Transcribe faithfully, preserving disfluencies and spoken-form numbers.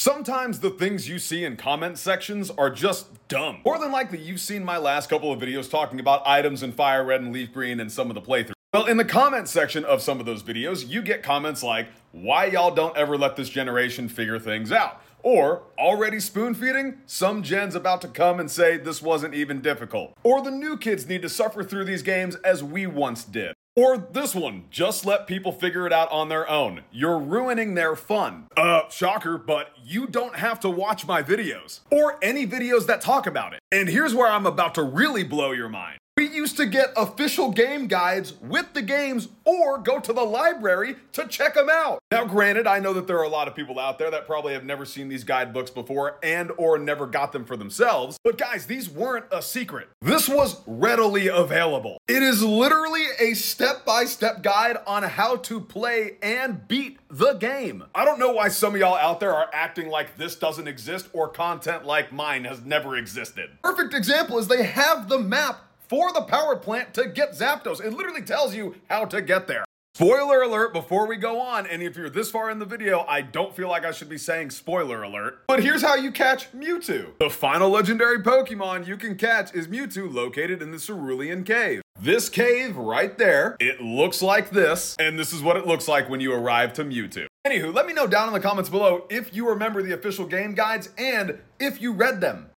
Sometimes the things you see in comment sections are just dumb. More than likely, you've seen my last couple of videos talking about items in Fire Red and Leaf Green and some of the playthroughs. Well, in the comment section of some of those videos, you get comments like, why y'all don't ever let this generation figure things out? Or, already spoon feeding? Some gen's about to come and say this wasn't even difficult. Or the new kids need to suffer through these games as we once did. Or this one, just let people figure it out on their own. You're ruining their fun. Uh, shocker, but you don't have to watch my videos. Or any videos that talk about it. And here's where I'm about to really blow your mind. We used to get official game guides with the games or go to the library to check them out. Now, granted, I know that there are a lot of people out there that probably have never seen these guidebooks before and or never got them for themselves. But guys, these weren't a secret. This was readily available. It is literally a step-by-step guide on how to play and beat the game. I don't know why some of y'all out there are acting like this doesn't exist or content like mine has never existed. Perfect example is they have the map for the power plant to get Zapdos. It literally tells you how to get there. Spoiler alert before we go on, and if you're this far in the video, I don't feel like I should be saying spoiler alert. But here's how you catch Mewtwo. The final legendary Pokemon you can catch is Mewtwo, located in the Cerulean Cave. This cave right there, it looks like this, and this is what it looks like when you arrive to Mewtwo. Anywho, let me know down in the comments below if you remember the official game guides and if you read them.